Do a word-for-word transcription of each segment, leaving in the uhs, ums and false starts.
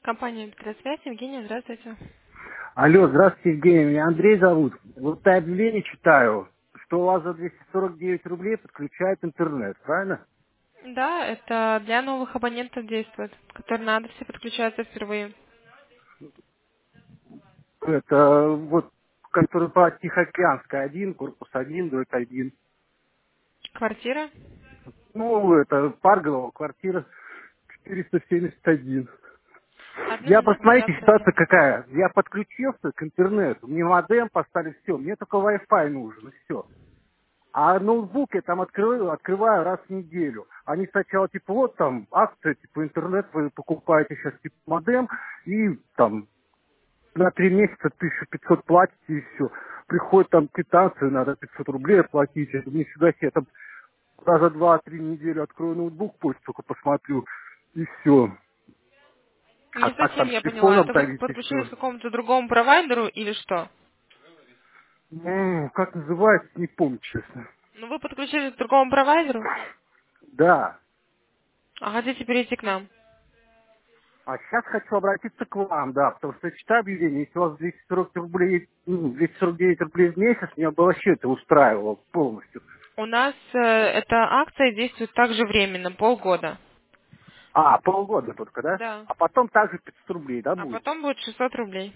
Компания «Электросвязь». Евгения, здравствуйте. Алло, здравствуйте, Евгений, меня Андрей зовут. Вот на объявление читаю, что у вас за двести сорок девять рублей подключают интернет, правильно? Да, это для новых абонентов действует, которые на адресе подключаются впервые. Это вот, который по Тихоокеанской один, корпус один, дробь один. Квартира? Ну, это Парголова, квартира четыреста семьдесят один. Одну Я минутку, я посмотрите, ситуация проверю. какая. Я подключился к интернету, мне модем поставили, все, мне только Wi-Fi нужен, и все. А ноутбук я там открываю, открываю раз в неделю. Они сначала, типа, вот там акция, типа, интернет, вы покупаете сейчас, типа, модем, и там на три месяца тысячу пятьсот платите, и все. Приходит там квитанция, надо пятьсот рублей оплатить. Я думаю, нифига себе, я там раза два-три недели открою ноутбук, пусть только посмотрю, и все. А Не так совсем там с я поняла. телефоном Это вы давить, и подключились все. к какому-то другому провайдеру или что? Ну, как называется, не помню, честно. Ну, вы подключились к другому провайдеру, Да. а хотите перейти к нам. А сейчас хочу обратиться к вам, да, потому что я читаю объявление, если у вас двести сорок рублей, ну, двести сорок девять рублей в месяц, меня бы вообще это устраивало полностью. У нас э, эта акция действует также временно, полгода. А, полгода только, да? Да. А потом также пятьсот рублей, да, А будет? потом будет шестьсот рублей.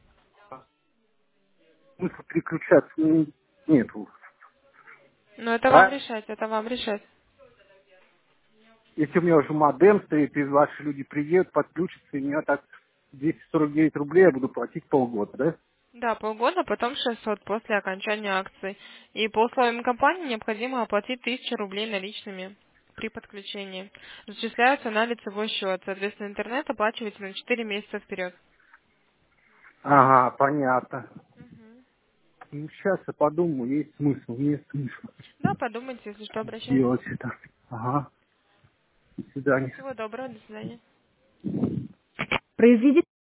Смысла переключаться ну, нету, Но это вам да? решать, это вам решать. Если у меня уже модем стоит, и ваши люди приедут, подключатся, и меня так двести сорок девять рублей я буду платить полгода, да? Да, полгода, потом шестьсот после окончания акции. И по условиям компании необходимо оплатить тысячу рублей наличными при подключении. Зачисляются на лицевой счет. Соответственно, интернет оплачиваете на четыре месяца вперед. Ага, понятно. Ну, сейчас я подумаю, есть смысл, есть смысл Да, подумайте, если что, обращайтесь. сделать это. Ага, до свидания. Всего доброго, до свидания. Произведите